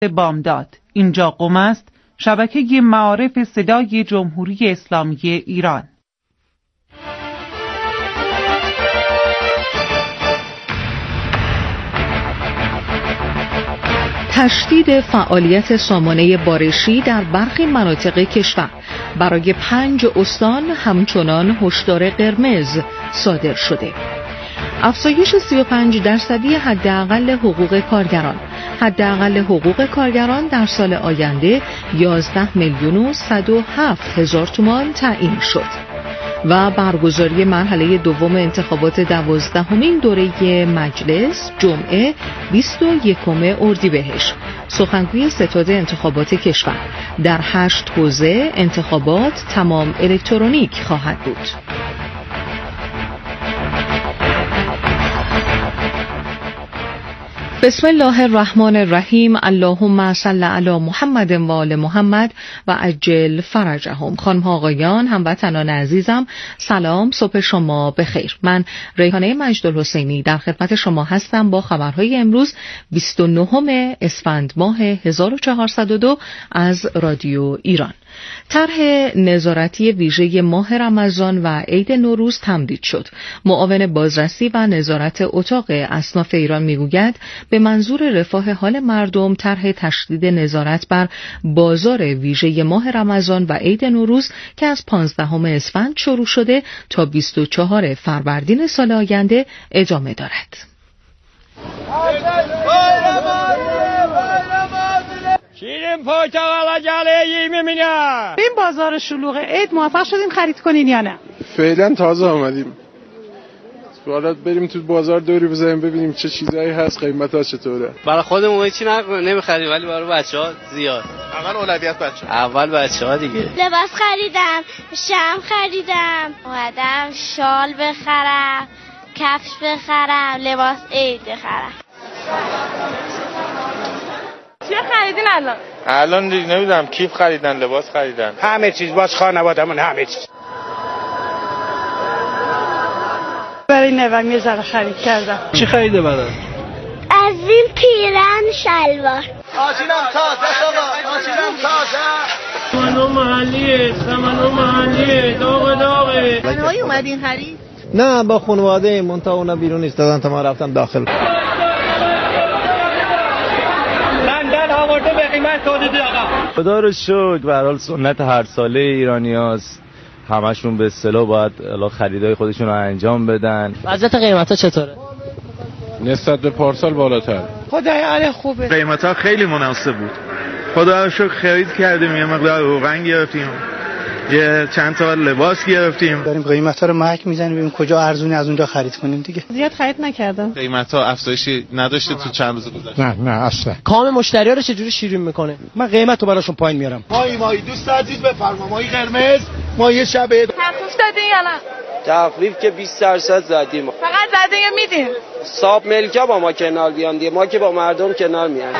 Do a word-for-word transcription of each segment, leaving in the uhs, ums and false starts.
بامداد. اینجا قم است، شبکه معارف صدای جمهوری اسلامی ایران. تشدید فعالیت سامانه بارشی در برخی مناطق کشور. برای پنج استان همچنان هشدار قرمز صادر شده. افزایش سی و پنج درصدی حداقل حقوق کارگران. حداقل حقوق کارگران در سال آینده یازده میلیون و صد و هفت هزار تومان تعیین شد. و برگزاری مرحله دوم انتخابات دوازدهمین دوره مجلس جمعه بیست و یکم اردیبهشت. سخنگوی ستاد انتخابات کشور: در هشت حوزه انتخابات تمام الکترونیک خواهد بود. بسم الله الرحمن الرحیم. اللهم صل علی محمد و آل محمد و عجل فرجهم. خانم ها آقایان، هموطنان عزیزم، سلام، صبح شما بخیر. من ریحانه مجدالحسینی در خدمت شما هستم با خبرهای امروز بیست و نهم اسفند ماه هزار و چهارصد و دو از رادیو ایران. طرح نظارتی ویژه ماه رمضان و عید نوروز تمدید شد. معاون بازرسی و نظارت اتاق اصناف ایران میگوید به منظور رفاه حال مردم طرح تشدید نظارت بر بازار ویژه ماه رمضان و عید نوروز که از پانزدهم اسفند شروع شده تا بیست و چهارم فروردین سال آینده ادامه دارد. شیرین پرتقال جلیی می‌بینم. این بازار شلوغ عید موفق شدین خرید کنین یا نه؟ فعلا تازه آمدیم. حالا بریم تو بازار دوری بزنیم ببینیم چه چیزایی هست، قیمت‌ها چطوره. برای خودمون هیچی نمی‌خریم ولی برای بچه‌ها زیاد. اول اولویت بچه‌ها. اول بچه‌ها دیگه. لباس خریدم، شم خریدم، اومدم شال بخرم، کفش بخرم، لباس عید بخرم. چی خریدین الان؟ الان دیگه نمیدونم، کیف خریدن، لباس خریدن، همه چیز باز خانواده‌مون همه چیز. برای نوام یه ذره خرید کردم. چی خریده برات؟ از این پیرن شلوار. آجیلم تازه بابا، آجیلم تازه. سمنو محلیه، سمنو محلیه، داغ داغه. منوی اومدین خرید؟ نه، با خانواده من تا اونا بیرون ایستادن تا ما رفتم داخل. خدا رو شکر، به هر حال سنت هر ساله ایرانیاست، همشون به اصطلاح باید خریدای خودشون رو انجام بدن. وضعیت قیمتا چطوره؟ نسبت به پارسال بالاتر. خدای حال خوبه. قیمتا خیلی مناسب بود. خدا رو شکر خرید کردیم، یه مقدار روغن گرفتیم، یه چند تا لباس گرفتیم. داریم قیمتا رو محک میزنیم ببینیم کجا ارزونه از اونجا خرید کنیم دیگه. زیاد خرید نکردم. قیمتا افزایشی نداشته تو چند روز گذشته؟ نه نه اصلا. کام مشتری‌ها رو چجوری شیرین میکنه؟ من قیمتو براشون پایین میارم. ماهی ماهی دوست عزیز بفرما، ماهی قرمز، ماهی شب عید. تخفیف دادین یا نه؟ تخفیف که بیست درصد زدیم. فقط زدین یا میدین؟ صاحب ملکا با ما کنار بیان دیگه، ما که با مردم کنار میایم.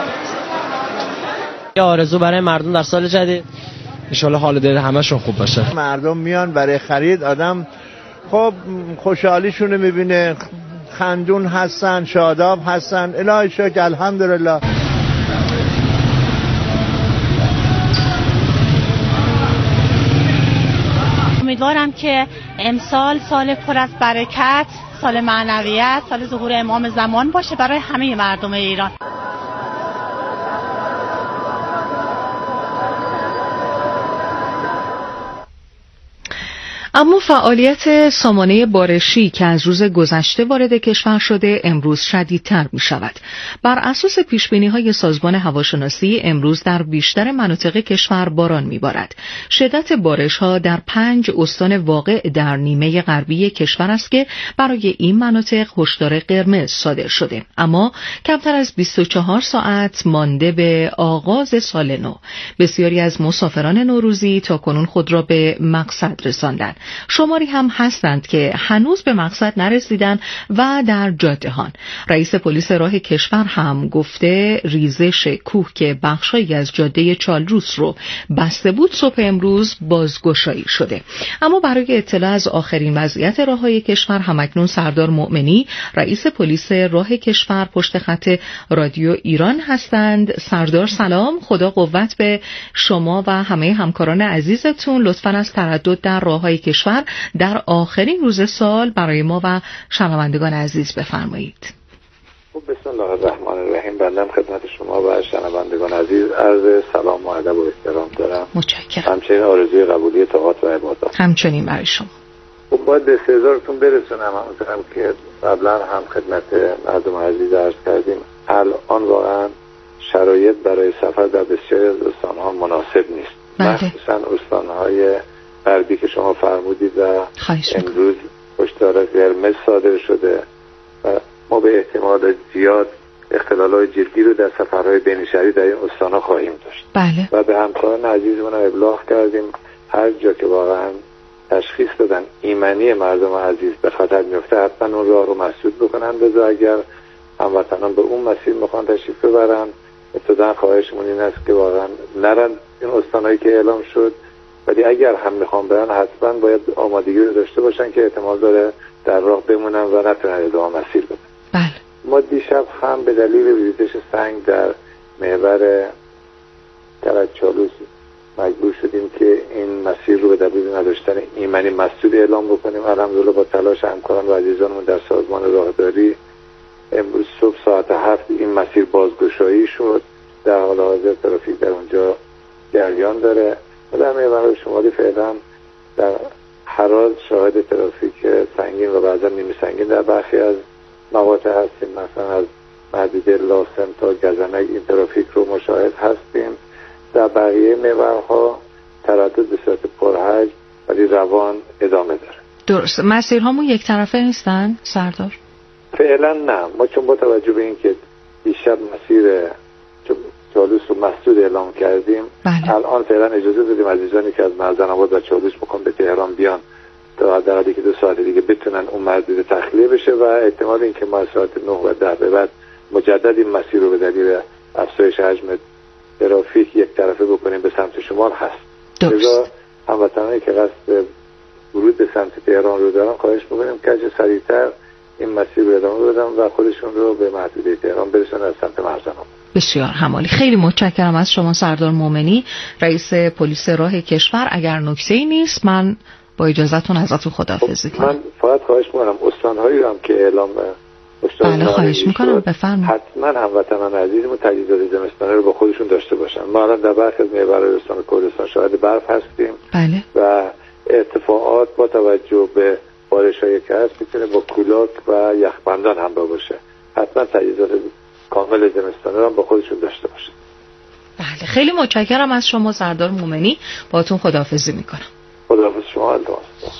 یه آرزو برای مردم در سال جدید ان شاء الله حال دل همشون خوب باشه. مردم میان برای خرید، آدم خب خوشحالیشون رو میبینه، خندون هستن، شاداب هستن. الهی شکر، الحمدلله. امیدوارم که امسال سال پر از برکت، سال معنویت، سال ظهور امام زمان باشه برای همه مردم ایران. اما فعالیت سامانه بارشی که از روز گذشته وارد کشور شده امروز شدیدتر می شود. بر اساس پیشبینی‌های سازمان هواشناسی امروز در بیشتر مناطق کشور باران می بارد. شدت بارش‌ها در پنج استان واقع در نیمه غربی کشور است که برای این مناطق هشدار قرمز صادر شده. اما کمتر از بیست و چهار ساعت مانده به آغاز سال نو. بسیاری از مسافران نوروزی تا کنون خود را به مقصد رساندند. شماری هم هستند که هنوز به مقصد نرسیدن و در جاده‌هان. رئیس پلیس راه کشور هم گفته ریزش کوه که بخشایی از جاده چالروس رو بسته بود صبح امروز بازگشایی شده. اما برای اطلاع از آخرین وضعیت راههای کشور همکنون سردار مؤمنی رئیس پلیس راه کشور پشت خط رادیو ایران هستند. سردار سلام، خدا قوت به شما و همه همکاران عزیزتون. لطفاً از تردد در راههای کشور در آخرین روز سال برای ما و شنوندگان عزیز بفرمایید. بسم الله الرحمن الرحیم. بنده خدمت شما و شنوندگان عزیز عرض سلام و ادب و احترام دارم. متشکرم. همچنین آرزوی قبولی طاعات و عبادات. همچنین برای شما. خب باید به استحضارتون برسونم همونطورم که قبلا هم خدمت مردم عزیز عرض کردیم، الان واقعا شرایط برای سفر در بسیاری از استان‌ها مناسب نیست. مخصوصا استان‌های غربی که شما فرمودید و امروز هشدار قرمز صادر شده و ما به احتمال زیاد اختلالات جدی رو در سفرهای بین شهری در این استان‌ها خواهیم داشت. بله. و به همکاران عزیزمون ابلاغ کردیم هر جا که واقعا تشخیص دادن ایمنی مردم عزیز به خطر میفته حتما اون راه رو مسدود بکنن، بذار اگر هموطنان به اون مسیر میخوان تشریف ببرن ابتدا خواهشمون این است که واقعا نرن این استانایی که اعلام شد، ولی اگر هم میخوان برن حتما باید آمادگی رو داشته باشن که احتمال داره در راه بمونن و نتونن ادامه مسیر بدن. بله. ما دیشب هم به دلیل ریزش سنگ در محور کرج-چالوس مجبور شدیم که این مسیر رو به دلیل نداشتن ایمنی مسدود اعلام بکنیم. الحمدلله با تلاش همکاران و عزیزانمون در سازمان راهداری امروز صبح ساعت هفت این مسیر بازگشایی شد. در حال حاضر ترافیک در اونجا جریان داره و در محور شمالی فعلا در هراز شاهد ترافیک سنگین و بعضا نیمه سنگین در برخی از مقاطع هستیم. مثلا از محدوده لاسن تا گزنک این ترافیک رو مشاهد هستیم. در بقیه محورها تردد به صورت پرحجم ولی روان ادامه داره. درست. مسیرهامون یک طرفه نیستن سردار؟ فعلا نه. ما چون با توجه به اینکه دیشب مسیر چالوس رو مسدود اعلام کردیم، بله. الان فعلا اجازه دادیم عزیزانی که از مرزن‌آباد و چالوس میخوان به تهران بیان تا حداقل یک دو ساعت دیگه بتونن اون محدوده تخلیه بشه و احتمال اینکه ما ساعت نه و ده به بعد مجدد این مسیر رو به دلیل افزایش حجم ترافیک یک طرفه بکنیم به سمت شمال هست. لذا هموطنانی که قصد ورود به سمت تهران رو دارن خواهش می‌کنیم که چه سریعتر این مسیر رو ادامه بدن و خودشون رو به محدوده تهران برسونن از سمت مرزن‌آباد. بسیار همالی. خیلی متشکرم از شما سردار مؤمنی رئیس پلیس راه کشور. اگر نکته‌ای نیست من با اجازهتون ازتون خداحافظی کنم. من فقط خواهش می‌کنم استان‌هایی رو هم که اعلام بله خواهش میکنم بفرمایید. حتما هموطنان عزیزمون تجهیزات زمستانه رو با خودشون داشته باشن. ما الان در برخی از محورهای استان کردستان شاهد برف هستیم. بله. و ارتفاعات با توجه به بارش‌هایی که هست میتونه با کولاک و یخبندان همراه باشه. حتما تجهیزات کامل زمستانه رو با خودشون داشته باشن. بله خیلی متشکرم از شما سردار مؤمنی. باهاتون خداحافظی میکنم. خداحافظ شما. الله.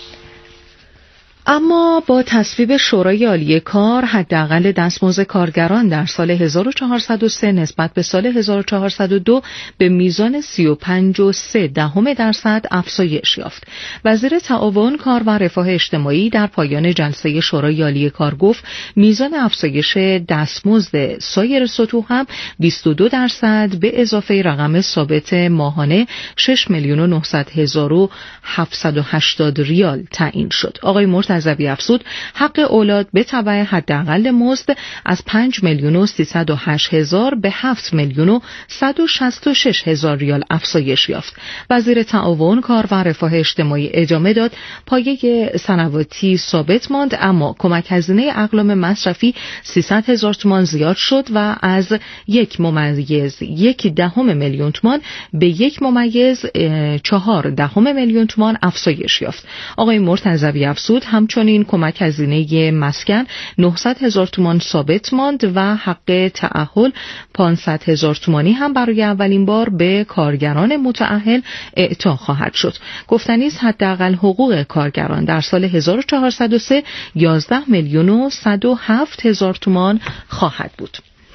اما با تصویب شورای عالی کار حداقل دستمزد کارگران در سال هزار و چهارصد و سه نسبت به سال هزار و چهارصد و دو به میزان سی و پنج و سه دهم درصد افزایش یافت. وزیر تعاون کار و رفاه اجتماعی در پایان جلسه شورای عالی کار گفت میزان افزایش دستمزد سایر سطوح هم بیست و دو درصد به اضافه رقم ثابت ماهانه شش میلیون و نهصد هزار و هفتصد و هشتاد ریال تعیین شد. آقای مرتضوی افزود حق اولاد به تبع حداقل مزد از پنج میلیون و سیصد و هشت هزار به هفت میلیون و صد و شصت و شش هزار ریال افزایش یافت. وزیر تعاون کار و رفاه اجتماعی ادامه داد پایه سنواتی ثابت ماند اما کمک هزینه اقلام مصرفی سیصد هزار تومان زیاد شد و از یک ممیز یک دهم میلیون تومان به یک ممیز چهار دهم میلیون تومان افزایش یافت. آقای مرتضوی افزود همچنین کمک هزینه مسکن نهصد هزار تومان ثابت ماند و حق تأهل پانصد هزار تومانی هم برای اولین بار به کارگران متأهل اعطا خواهد شد. گفتنی است حداقل حقوق کارگران در سال هزار و چهارصد و سه یازده میلیون و صد و هفت هزار تومان خواهد بود.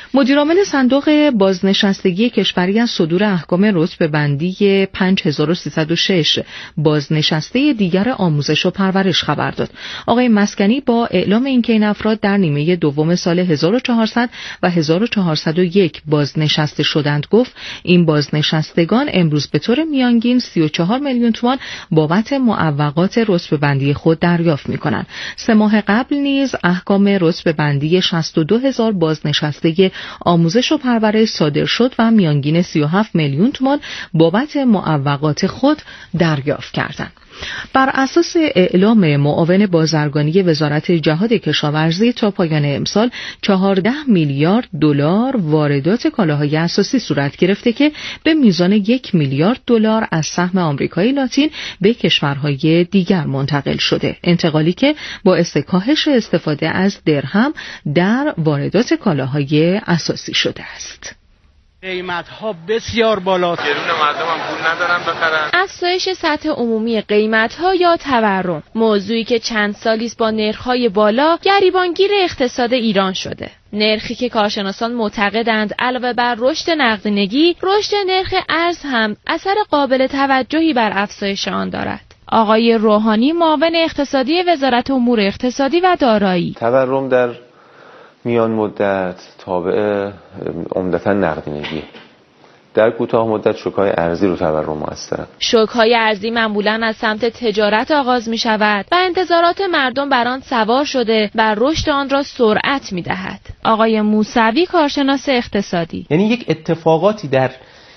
مدیرعامل صندوق بازنشستگی کشوری از صدور احکام رتبه بندی پنج هزار و سیصد و شش بازنشسته دیگر آموزش و پرورش خبر داد. آقای مسکنی با اعلام اینکه این افراد در نیمه دوم سال هزار و چهارصد و هزار و چهارصد و یک بازنشسته شدند گفت این بازنشستگان امروز به طور میانگین سی و چهار میلیون تومان بابت معوقات رتبه بندی خود دریافت می‌کنند. سه ماه قبل نیز احکام رتبه بندی شصت و دو هزار بازنشسته آموزش و پرورش صادر شد و میانگین سی و هفت میلیون تومان بابت معوقات خود دریافت کردند. بر اساس اعلام معاون بازرگانی وزارت جهاد کشاورزی تا پایان امسال چهارده میلیارد دلار واردات کالاهای اساسی صورت گرفته که به میزان یک میلیارد دلار از سهم آمریکای لاتین به کشورهای دیگر منتقل شده. انتقالی که باعث کاهش استفاده از درهم در واردات کالاهای اساسی شده است. قیمت ها بسیار بالاست. گرون مردم هم پول ندارن بخرن. افزایش سطح عمومی قیمت ها یا تورم، موضوعی که چند سالی است با نرخ های بالا گریبانگیر اقتصاد ایران شده. نرخی که کارشناسان معتقدند علاوه بر رشد نقدینگی، رشد نرخ ارز هم اثر قابل توجهی بر افزایش آن دارد. آقای روحانی معاون اقتصادی وزارت امور اقتصادی و دارایی: تورم در میان مدت تابع عمدتاً نقدینگی، در کوتاه مدت شوک‌های ارزی رو تورم موثرند. شوک‌های ارزی معمولاً از سمت تجارت آغاز می شود و انتظارات مردم بر آن سوار شده بر رشد آن را سرعت می دهد. آقای موسوی کارشناس اقتصادی: یعنی یک اتفاقاتی در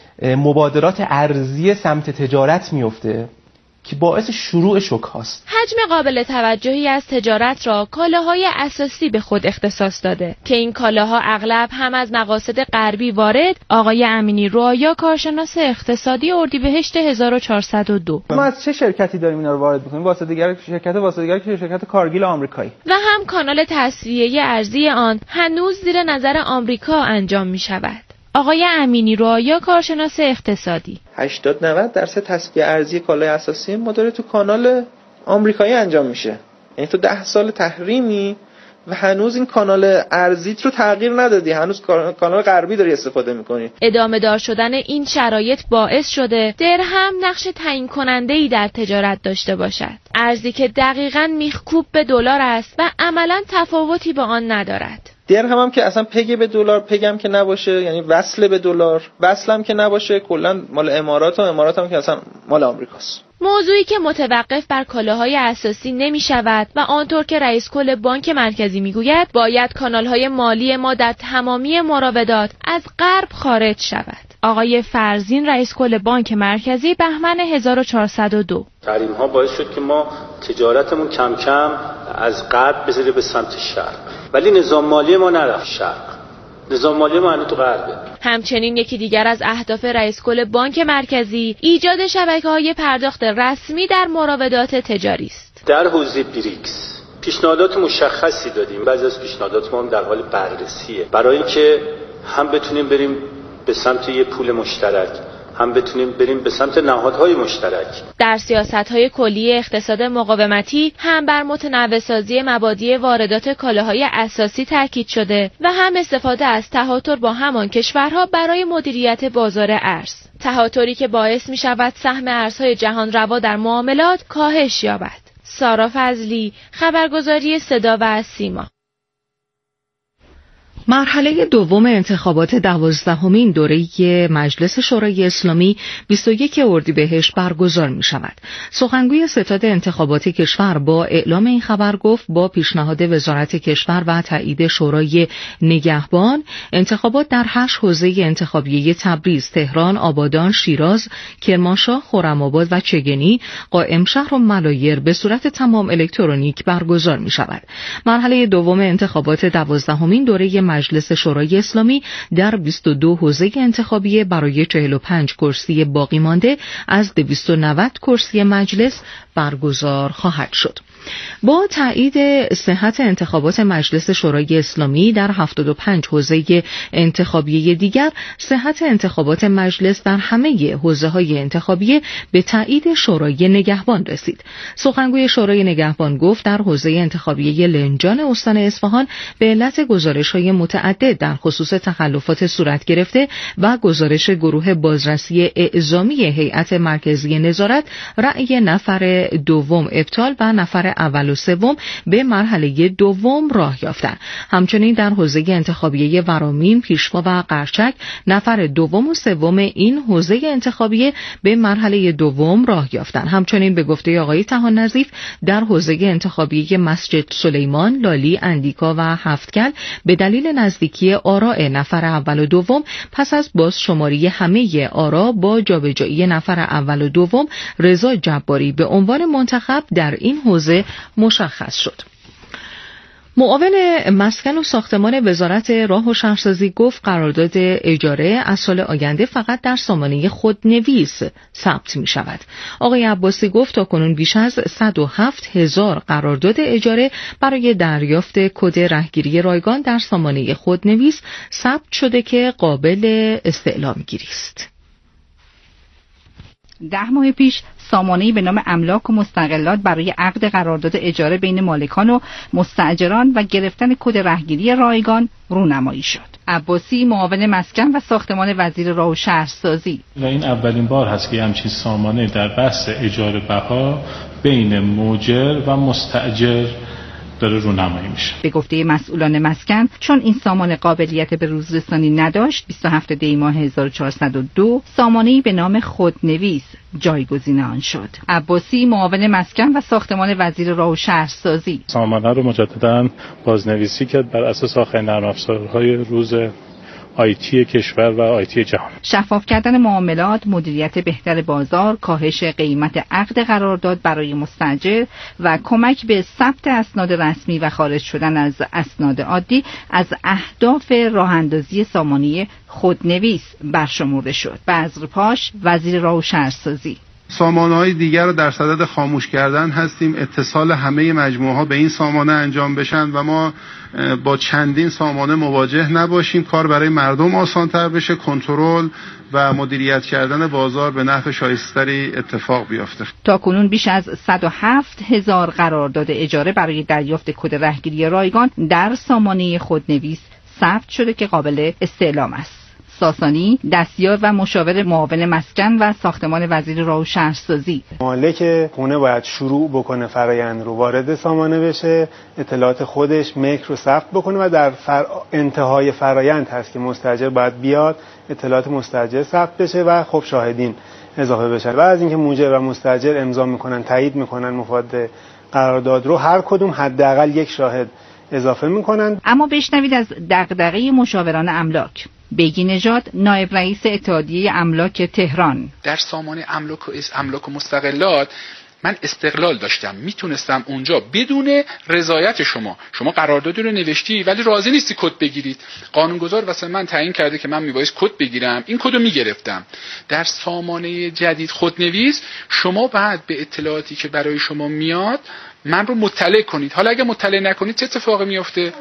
مبادلات ارزی سمت تجارت میفته که باعث شروع شوک هاست. حجم قابل توجهی از تجارت را کالاهای اساسی به خود اختصاص داده که این کالاها اغلب هم از مقاصد غربی وارد. آقای امینی رعایا کارشناس اقتصادی اردیبهشت هزار و چهارصد و دو: ما از چه شرکتی داریم اینا رو وارد می‌کنیم؟ واسطه‌گر شرکت واسطه‌گر که شرکت کارگیل آمریکایی و هم کانال تسویه ارزی آن هنوز زیر نظر آمریکا انجام می‌شود. آقای امینی رعایا کارشناس اقتصادی: هشتاد نود درصد تسویه ارزی کالای اساسی ما داره تو کانال آمریکایی انجام میشه. یعنی تو ده سال تحریمی و هنوز این کانال ارزیت رو تغییر ندادی، هنوز کانال غربی داری استفاده میکنی. ادامه دار شدن این شرایط باعث شده درهم نقش تعیین کننده‌ای در تجارت داشته باشد. ارزی که دقیقاً میخکوب به دلار است و عملاً تفاوتی با آن ندارد. درهم هم که اصلا پگ به دلار، پگم که نباشه، یعنی وصل به دلار، وصل هم که نباشه، کلا مال امارات و امارات هم که اصلا مال آمریکاست. موضوعی که متوقف بر کالاهای اساسی نمی شود و آنطور که رئیس کل بانک مرکزی می گوید باید کانالهای مالی ما در تمامی مراودات از غرب خارج شود. آقای فرزین رئیس کل بانک مرکزی بهمن هزار و چهارصد و دو: تحریم ها باعث شد که ما تجارتمون کم کم از غرب بذاره به سمت شرق، ولی نظام مالی ما نرفت شرق، نظام مالی ما هنوز تو غربه. همچنین یکی دیگر از اهداف رئیس کل بانک مرکزی ایجاد شبکه‌های پرداخت رسمی در مراودات تجاری است. در حوزه بریکس پیشنهادات مشخصی دادیم، بعضی از پیشنهادات ما هم در حال بررسیه برای اینکه هم بتونیم بریم به سمت یه پول مشترک، هم بتونیم بریم به سمت نهادهای مشترک. در سیاست‌های کلی اقتصاد مقاومتی هم بر متنوع‌سازی مبادی واردات کالاهای اساسی تاکید شده و هم استفاده از تهاتر با همان کشورها برای مدیریت بازار ارز. تهاتری که باعث می‌شود سهم ارزهای جهان روا در معاملات کاهش یابد. سارا فضلی، خبرگزاری صدا و سیما. مرحله دوم انتخابات دوازدهمین دوره مجلس شورای اسلامی بیست و یک اردیبهشت برگزار می شود. سخنگوی ستاد انتخابات کشور با اعلام این خبر گفت با پیشنهاد وزارت کشور و تایید شورای نگهبان، انتخابات در هشت حوزه انتخابیه تبریز، تهران، آبادان، شیراز، کرمانشاه، خرم‌آباد و چگنی، قائمشهر و ملایر به صورت تمام الکترونیک برگزار می شود. مرحله دوم انتخابات دوازدهمین دوره مجلس شورای اسلامی در بیست و دو حوزه انتخابی برای چهل و پنج کرسی باقی مانده از دویست و نود کرسی مجلس برگزار خواهد شد. با تایید صحت انتخابات مجلس شورای اسلامی در هفتاد و پنج حوزه انتخابی دیگر، صحت انتخابات مجلس در همه حوزه‌های انتخابی به تایید شورای نگهبان رسید. سخنگوی شورای نگهبان گفت در حوزه انتخابی لنجان استان اصفهان به علت گزارش‌های متعدد در خصوص تخلفات صورت گرفته و گزارش گروه بازرسی اعزامی هیئت مرکزی نظارت، رأی نفر دوم ابطال و نفر اول و سوم به مرحله دوم راه یافتند. همچنین در حوزه انتخابی ورامین، پیشوا و قرچک، نفر دوم و سوم این حوزه انتخابی به مرحله دوم راه یافتند. همچنین به گفته آقای طحان نظیف در حوزه انتخابی مسجد سلیمان، لالی، اندیکا و هفتکل به دلیل نزدیکی آراء نفر اول و دوم پس از بازشماری همه آرا با جابجایی نفر اول و دوم، رضا جباری به عنوان منتخب در این حوزه مشخص شد. معاون مسکن و ساختمان وزارت راه و شهرسازی گفت قرارداد اجاره از سال آینده فقط در سامانه خودنویس ثبت می شود. آقای عباسی گفت تاکنون بیش از صد و هفت هزار قرارداد اجاره برای دریافت کد رهگیری رایگان در سامانه خودنویس ثبت شده که قابل استعلام گیری است. ده ماه پیش سامانه‌ای به نام املاک و مستقلات برای عقد قرارداد اجاره بین مالکان و مستاجران و گرفتن کد رهگیری رایگان رونمایی شد. عباسی معاون مسکن و ساختمان وزیر راه و شهرسازی: و این اولین بار هست که همچین سامانه در بحث اجاره بها بین مؤجر و مستاجر داره رونمایی میشه. به گفته مسئولان مسکن چون این سامانه قابلیت به روزرسانی نداشت، بیست و هفتم دی ماه هزار و چهارصد و دو سامانه‌ای به نام خودنویس جایگزین آن شد. عباسی معاون مسکن و ساختمان وزیر راه و شهرسازی: سامانه رو مجدداً بازنویسی کرد بر اساس آخرین نرم افزارهای روز آیتی کشور و آیتی جهان. شفاف کردن معاملات، مدیریت بهتر بازار، کاهش قیمت عقد قرارداد برای مستاجر و کمک به ثبت اسناد رسمی و خارج شدن از اسناد عادی از اهداف راه‌اندازی سامانه خودنویس برشمرده شد. بذر پاش، وزیر راه و شهرسازی: سامانه‌های دیگر رو در صدد خاموش کردن هستیم. اتصال همه مجموعه‌ها به این سامانه انجام بشن و ما با چندین سامانه مواجه نباشیم، کار برای مردم آسان‌تر بشه، کنترل و مدیریت کردن بازار به نحو شایسته‌تری اتفاق بیفته. تاکنون بیش از صد و هفت هزار قرارداد اجاره برای دریافت کد رهگیری رایگان در سامانه خودنویس ثبت شده که قابل استعلام است. ساسانی، دستیار و مشاور معاون مسکن و ساختمان وزیر راه و شهرسازی: مالک خونه باید شروع بکنه فرایند رو، وارد سامانه بشه، اطلاعات خودش ملک رو ثبت بکنه و در فر... انتهای فرایند هست که مستاجر باید بیاد، اطلاعات مستاجر ثبت بشه و خب شاهدین اضافه بشه. و از اینکه مؤجر و مستاجر امضا میکنن، تایید میکنن مفاد قرارداد رو، هر کدوم حداقل یک شاهد اضافه میکنن. اما بشنوید از دغدغه مشاوران املاک. بیگی نژاد، نایب رئیس اتحادیه املاک تهران: در سامانه املاک و املاک و مستقلات من استقلال داشتم، میتونستم اونجا بدون رضایت شما شما قرارداد رو نوشتی ولی راضی نیستی کد بگیرید، قانونگذار واسه من تعیین کرده که من میبایست کد بگیرم، این کد رو میگرفتم. در سامانه جدید خودنویس شما بعد به اطلاعاتی که برای شما میاد من رو مطلع کنید. حالا اگه مطلع نکنید چه اتفاقی میفته؟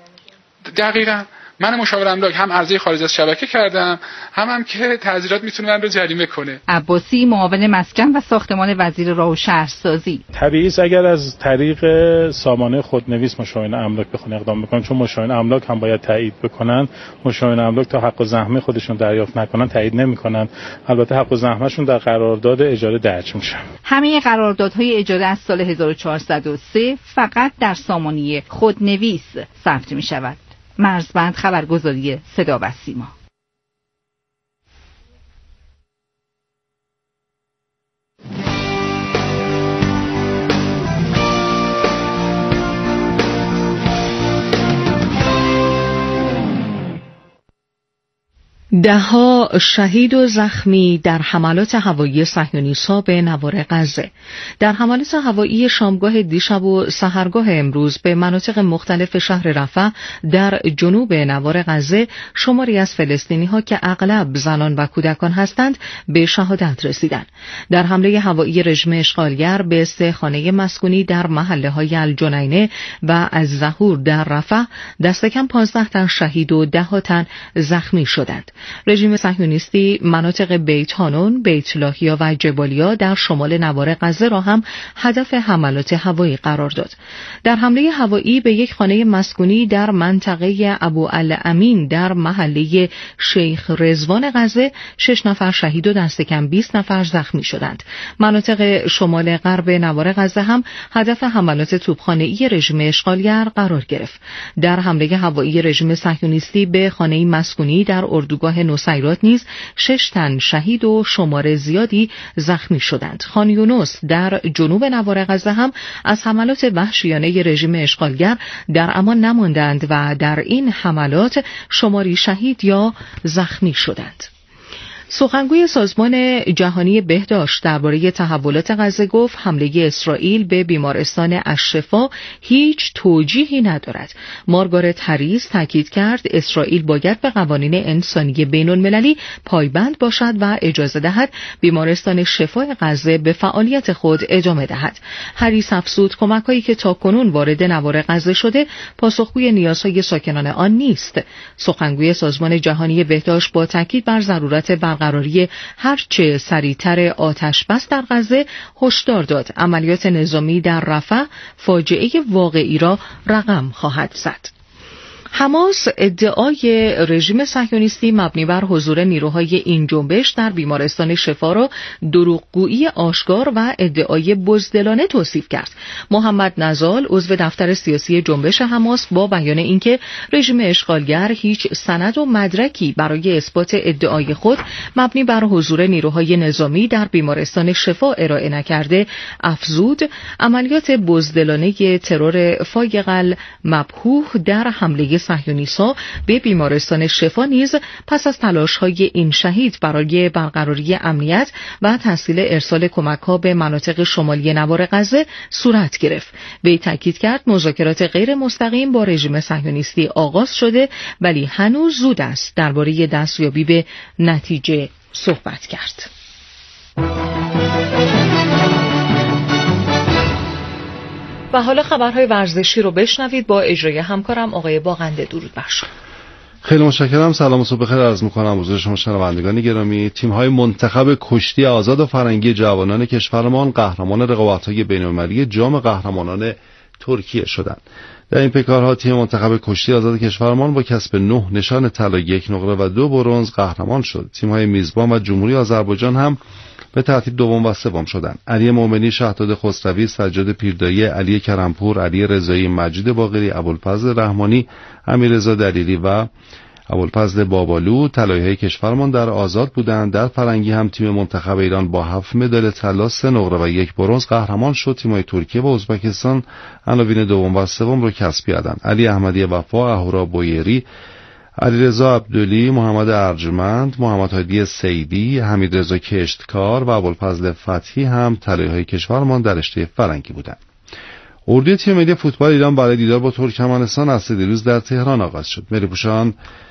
دقیقاً من مشاور املاک هم عرضه خارج از شبکه کردم، هم هم که تعزیرات میتونه من رو جریمه کنه. عباسی معاون مسکن و ساختمان وزیر راه و شهرسازی: طبیعی است اگر از طریق سامانه خودنویس مشاورین املاک بخوان اقدام بکنن، چون مشاورین املاک هم باید تایید بکنن. مشاورین املاک تا حق و زحمه خودشون دریافت نکنن تایید نمیکنن. البته حق و زحمهشون در قرارداد اجاره درج میشه. همه قراردادهای اجاره از سال هزار و چهارصد و سه فقط در سامانه خودنویس ثبت میشود. مرزبند، خبرگزاری صدا و سیما. دهها شهید و زخمی در حملات هوایی صهیونیست‌ها به نوار غزه. در حملات هوایی شامگاه دیشب و سحرگاه امروز به مناطق مختلف شهر رفح در جنوب نوار غزه شماری از فلسطینی‌ها که اغلب زنان و کودکان هستند به شهادت رسیدند. در حمله هوایی رژیم اشغالگر به سه خانه مسکونی در محله‌های الجنینه و الزهور در رفح دست کم پانزده تن شهید و ده تن زخمی شدند. رژیم صهیونیستی مناطق بیت حانون، بیت لاهیا و جبالیا در شمال نوار غزه را هم هدف حملات هوایی قرار داد. در حمله هوایی به یک خانه مسکونی در منطقه ابوالامین در محله شیخ رضوان غزه شش نفر شهید و دست کم بیست نفر زخمی شدند. مناطق شمال غرب نوار غزه هم هدف حملات توپخانه‌ای رژیم اشغالگر قرار گرفت. در حمله هوایی رژیم صهیونیستی به خانه مسکونی در اردوگاه نصیرات نیز شش تن شهید و شمار زیادی زخمی شدند. خان یونس در جنوب نوار غزه هم از حملات وحشیانه رژیم اشغالگر در امان نماندند و در این حملات شماری شهید یا زخمی شدند. سخنگوی سازمان جهانی بهداشت درباره تحولات غزه گفت حمله اسرائیل به بیمارستان الشفا هیچ توجیهی ندارد. مارگارت هریس تاکید کرد اسرائیل باید به قوانین انسانی بین المللی پایبند باشد و اجازه دهد بیمارستان شفای غزه به فعالیت خود ادامه دهد. هریس افزود کمک‌هایی که تاکنون وارد نوار غزه شده پاسخگوی نیازهای ساکنان آن نیست. سخنگوی سازمان جهانی بهداشت با تاکید بر ضرورت برقراری هرچه سریعتر آتش بس در غزه هشدار داد عملیات نظامی در رفح فاجعه واقعی را رقم خواهد زد. حماس ادعای رژیم صهیونیستی مبنی بر حضور نیروهای این جنبش در بیمارستان شفا را دروغگویی آشکار و ادعای بزدلانه توصیف کرد. محمد نزال عضو دفتر سیاسی جنبش حماس با بیان اینکه رژیم اشغالگر هیچ سند و مدرکی برای اثبات ادعای خود مبنی بر حضور نیروهای نظامی در بیمارستان شفا ارائه نکرده افزود عملیات بزدلانه ترور فایق المبحوح در حمله صهیونیست‌ها به بیمارستان شفا نیز پس از تلاش‌های این شهید برای برقراری امنیت و تسهیل ارسال کمک‌ها به مناطق شمالی نوار غزه صورت گرفت. وی تاکید کرد مذاکرات غیر مستقیم با رژیم صهیونیستی آغاز شده ولی هنوز زود است درباره دستیابی به نتیجه صحبت کرد. و حالا خبرهای ورزشی رو بشنوید با اجرای همکارم آقای باغنده. درود بر شما. خیلی متشکرم. سلام و صبح بخیر عرض می‌کنم حضور شما شنوندگان گرامی. تیم‌های منتخب کشتی آزاد و فرنگی جوانان کشورمان قهرمان رقابت‌های بین‌المللی جام قهرمانان ترکیه شدند. در این پیکارها تیم منتخب کشتی آزاد کشورمان با کسب نه نشان طلا، یک نقره و دو برنز قهرمان شد. تیم‌های میزبان و جمهوری آذربایجان هم به ترتیب دوم و سوم شدند. علی مومنی، شهداد خسروی، سجاد پیردایی، علی کرمپور، علی رضایی، مجید باقری، ابوالفضل رحمانی، امیررضا دلیلی و ابوالفضل بابالو طلایه‌های کشورمان در آزاد بودند. در فرنگی هم تیم منتخب ایران با هفت مدال طلا، سه نقره و یک برنز قهرمان شد. تیم‌های ترکیه و ازبکستان عناوین دوم و سوم را کسب کردند. علی احمدی وفا، اهورا بویری، علیرضا عبدلی، محمد ارجمند، محمد هادی سیدی، حمیدرضا کشتکار و ابوالفضل فتحی هم طلایه‌های کشورمان در رشته فرنگی بودند. اردوی تیم ملی فوتبال ایران برای دیدار با ترکمنستان از دیروز در تهران آغاز شد. ملی‌پوشان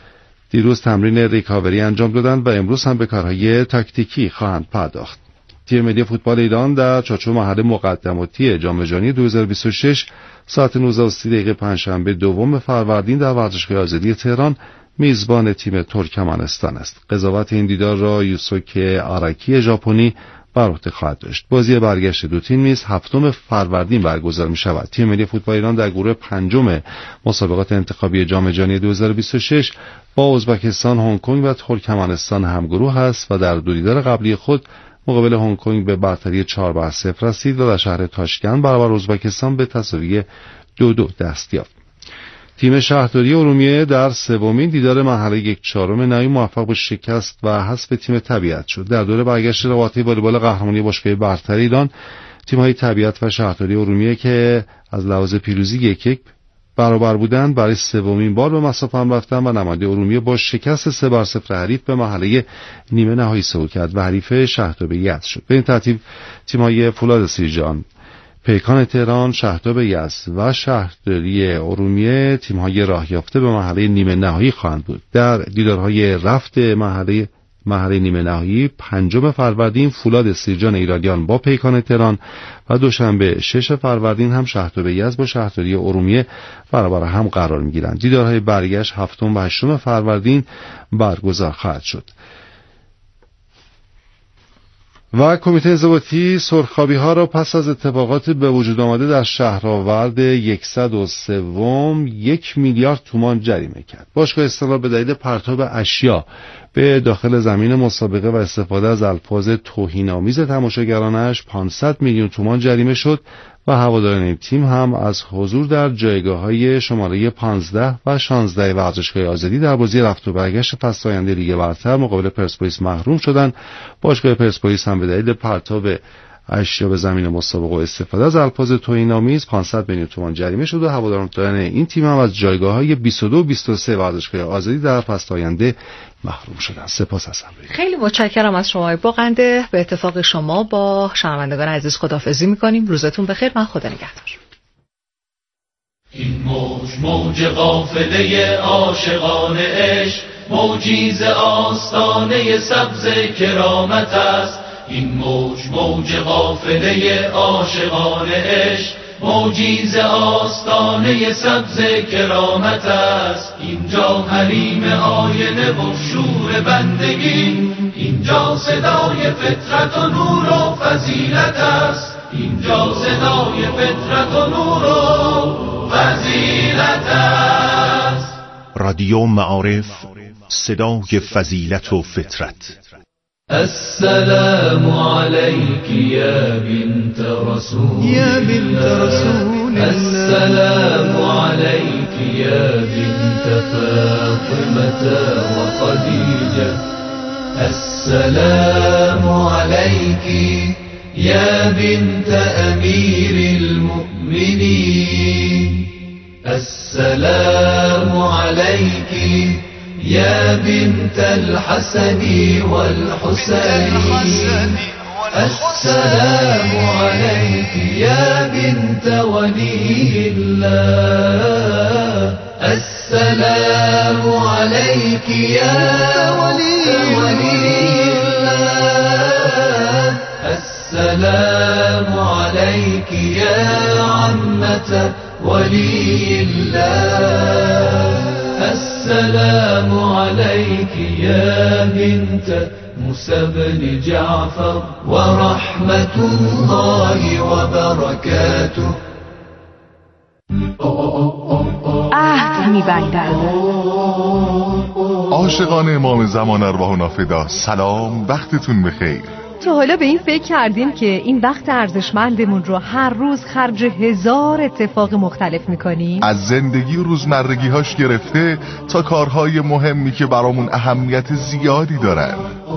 دیروز تمرین ریکاوری انجام دادند و امروز هم به کارهای تاکتیکی خواهند پرداخت. تیم ملی فوتبال ایران در چارچوب مرحله مقدماتی جام جهانی دو هزار و بیست و شش ساعت نوزده و سی دقیقه پنجشنبه دوم فروردین در ورزشگاه آزادی تهران میزبان تیم ترکمنستان است. قضاوت این دیدار را یوسوکه آراکی ژاپنی بر عهده خواهد داشت. بازی برگشت دو تیم نیز هفتم فروردین برگزار می شود. تیم ملی فوتبال ایران در گروه پنجم مسابقات انتخابی جام جهانی دو هزار و بیست و شش با ازبکستان، هنگ کنگ و ترکمنستان همگروه است و در دو دیدار قبلی خود مقابل هنگ کنگ به برتری چهار بر صفر رسید و در شهر تاشکند برابر ازبکستان به تساوی دو دو دست یافت. تیم شهرداری ارومیه در سومین دیدار مرحله یک چهارم نهایی موفق به شکست و حذف تیم طبیعت شد. در دوره برگشت رقابت‌های والیبال قهرمانی باشگاه برتر ایران، تیم‌های طبیعت و شهرداری ارومیه که از لحاظ پیروزی یک یک برابر بودند برای سومین بار به مسافه هم رفتن و نماینده ارومیه با شکست سه بر صفر حریف به مرحله نیمه نهایی صعود کرد و حریف شهردار یزد شد. به این ترتیب تیم‌های فولاد سیرجان، پیکان تهران، شهردار یزد و شهرداری ارومیه تیم‌های راه یافته به مرحله نیمه نهایی خواهند بود. در دیدارهای رفت مرحله مرحله نیمه نهایی پنجم فروردین فولاد سیرجان ایرانیان با پیکان تهران و دوشنبه شش فروردین هم شهردار یزد با شهرداری ارومیه برابر هم قرار می‌گیرند. دیدارهای برگشت هفتم و هشتم فروردین برگزار خواهد شد. و کمیته انضباطی سرخابی ها را پس از اتفاقات به وجود آمده در شهرآورد صد و سه یک میلیارد تومان جریمه کرد. باشگاه استقلال به دلیل پرتاب اشیا به داخل زمین مسابقه و استفاده از الفاظ توهین‌آمیز تماشاگرانش پانصد میلیون تومان جریمه شد و هواداران این تیم هم از حضور در جایگاه‌های شماره پانزده و شانزده ورزشگاه آزادی در بازی رفت و برگشت فصل آینده لیگ برتر مقابل پرسپولیس محروم شدند. باشگاه پرسپولیس هم به دلیل پرتاب اشیا به زمین مسابقه و استفاده از الفاظ توهین‌آمیز پانصد میلیون تومان جریمه شد و هواداران این تیم هم از جایگاه‌های بیست و دو و بیست و سه ورزشگاه آزادی در فصل آینده محروم شدند. سپاس از همراهی. خیلی متشکرم از شما باقنده. به اتفاق شما با شنوندگان عزیز خداحافظی می‌کنیم. روزتون بخیر. من خدا نگهدار. این موج موج قافله عاشقان عشق، موجی ز آستانه سبز کرامت است. این موج موج قافله عاشقان عشق، موجی ز آستانه سبز کرامت است. اینجا حریم آینه و شور بندگی، اینجا صدای فطرت و نور و فضیلت است. اینجا صدای فطرت و نور و فضیلت است. رادیو معارف، صدای فضیلت و فطرت. السلام عليك يا بنت رسول يا بنت رسول السلام عليك يا بنت فاطمة وخديجة السلام عليك يا بنت أمير المؤمنين السلام عليك يا بنت الحسن والحسين السلام عليك يا بنت ولي الله السلام عليك يا ولي الله السلام عليك يا عمة ولي الله السلام عليك يا بنت موسى بن جعفر ورحمة الله وبركاته. عهد می‌بندم. عاشقان امام زمان ارواح و نافدا سلام، وقتتون بخیر. تا حالا به این فکر کردیم که این وقت ارزشمندمون رو هر روز خرج هزار اتفاق مختلف میکنیم؟ از زندگی و روزمرگی‌هاش گرفته تا کارهای مهمی که برامون اهمیت زیادی دارن.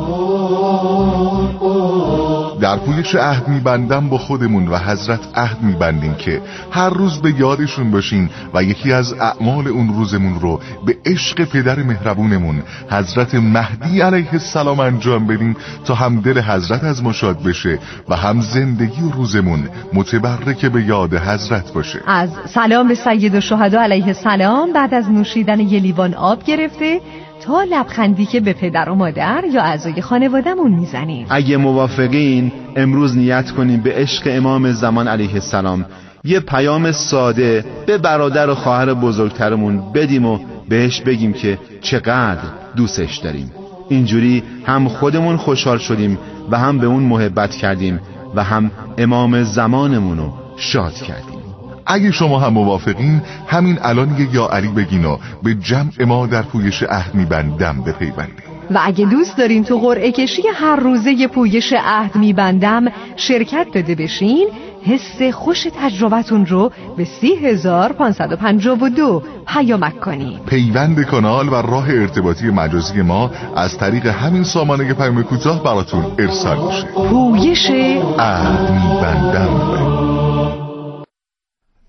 در پویش عهد میبندم با خودمون و حضرت عهد میبندیم که هر روز به یادشون باشیم و یکی از اعمال اون روزمون رو به عشق پدر مهربونمون حضرت مهدی علیه السلام انجام بدیم تا هم دل حضرت از ما شاد بشه و هم زندگی و روزمون متبرک به یاد حضرت باشه. از سلام به سید الشهدا علیه السلام بعد از نوشیدن یه لیوان آب گرفته تا لبخندی که به پدر و مادر یا اعضای خانواده‌مون میزنیم. اگه موافقین امروز نیت کنیم به عشق امام زمان علیه السلام یه پیام ساده به برادر و خواهر بزرگترمون بدیم و بهش بگیم که چقدر دوستش داریم. اینجوری هم خودمون خوشحال شدیم و هم به اون محبت کردیم و هم امام زمانمونو شاد کردیم. اگه شما هم موافقین همین الان یه یا علی بگین و به جمع ما در پویش عهد میبندم بپیوندیم. و اگه دوست دارین تو قرعه کشی هر روزه پویش عهد میبندم شرکت داده بشین، حس خوش تجربتون رو به سی هزار پانصد و پنجاه و دو پیامک کنین. پیوند کانال و راه ارتباطی مجازی ما از طریق همین سامانه پیام کوتاه براتون ارسال میشه. پویش عهد میبندم.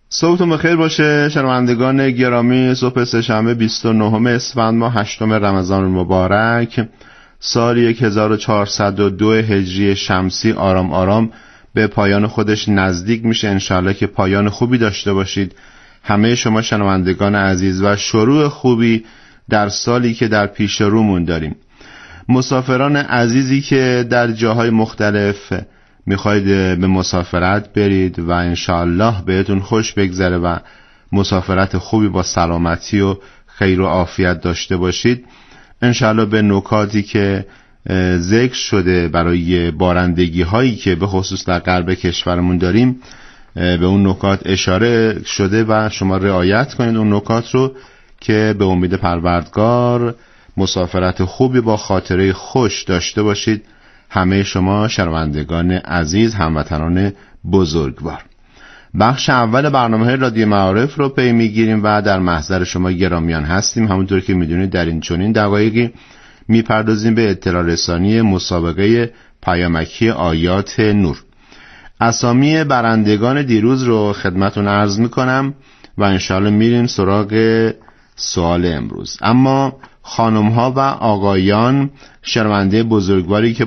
صبحتون بخیر باشه شنوندگان گرامی. صبح سه‌شنبه بیست و نهم اسفند ماه هشتم رمضان المبارک سال هزار و چهارصد و دو هجری شمسی آرام آرام به پایان خودش نزدیک میشه. انشالله که پایان خوبی داشته باشید همه شما شنوندگان عزیز و شروع خوبی در سالی که در پیش رومون داریم. مسافران عزیزی که در جاهای مختلف میخواید به مسافرت برید و انشالله بهتون خوش بگذره و مسافرت خوبی با سلامتی و خیر و عافیت داشته باشید. انشالله به نکاتی که ذکر شده برای بارندگی هایی که به خصوص در غرب کشورمون داریم به اون نکات اشاره شده و شما رعایت کنید اون نکات رو که به امید پروردگار مسافرت خوبی با خاطره خوش داشته باشید همه شما شنوندگان عزیز هموطنان بزرگوار. بخش اول برنامه رادیو معارف رو پی میگیریم و در محضر شما گرامیان هستیم. همونطور که میدونید در این چنین دقایقی میپردازیم به اطلاع رسانی مسابقه پیامکی آیات نور. اسامی برندگان دیروز رو خدمتون عرض میکنم و انشاءالله میریم سراغ سوال امروز. اما خانم ها و آقایان شنونده بزرگواری که